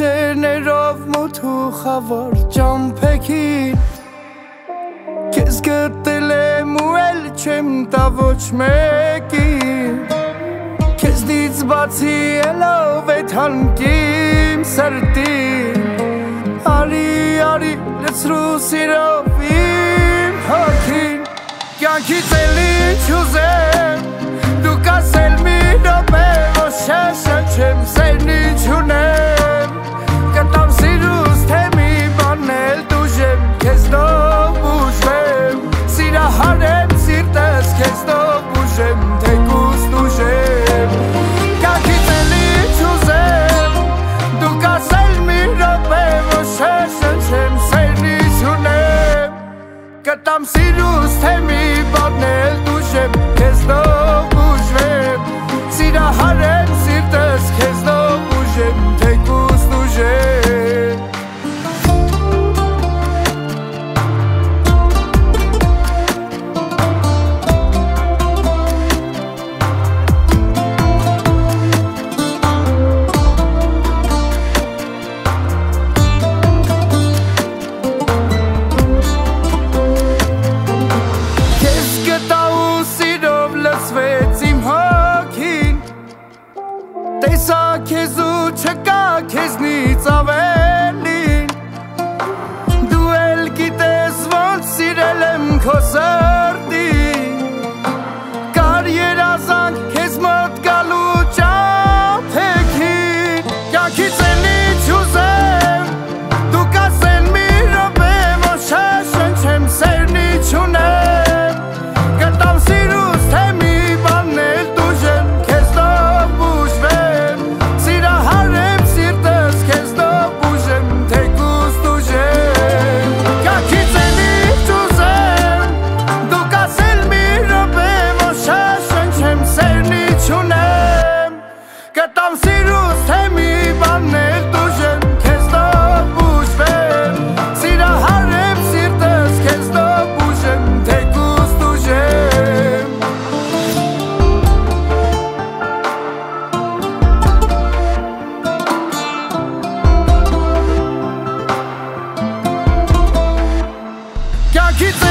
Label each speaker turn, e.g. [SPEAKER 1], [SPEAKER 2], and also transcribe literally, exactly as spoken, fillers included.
[SPEAKER 1] Շերներով մութ ու խավար ճամփեքին Քեզ գտել եմ ու էլ չեմ տա ոչ մեկին Քեզնից բացի ելով էդ հանգիմ սրտին Արի, արի, լցրու սիրով իմ հոգին Կյանքից էլի չուզեմ Դու կասել մի րոպե որ շշնջեմ սերնի չունեմ Կտամ սիրուս թե մի բան էլ դուժեմ Քեզնով ուժվեմ Սիրահարեմ սիրտս քեզնով ուժեմ Թեկուզ դուժեմ Կյանքից էլի չուզեմ Դու կասել մի րոպե որ շշնջեմ սերնի չունեմ Կտամ սիրուս թե մի բան էլ դուժեմ Քեզնով ուժվեմ Սիրահարեմ սիրտս քեզնով ուժեմ Թեկուզ դուժեմ Տեսա քեզ ու չկա քեզնից ավելին Դու էլ գիտես ոնց սիրել եմ քո սրտին Կար երազանք քեզ մոտ գալու ճամփեքին Կյանքից էլի չուզեմ Դու կասել մի րոպե որ շշնջեմ սերնի չունեմ Կտամ սիրուս թե մի բան էլ դուժեմ Քեզնով ուժվեմ Սիրահարեմ սիրտս քեզնով ուժեմ Թեկուզ դուժեմ Կյանքից էլի չուզեմ Դու կասել մի րոպե որ շշնջեմ սերնի չունեմ Կտամ սիրուս թե մի բան էլ դուժեմ Քեզնով ուժվեմ Սիրահարեմ սիրտս քեզնով ուժեմ Թեկուզ դուժեմ Կյանքից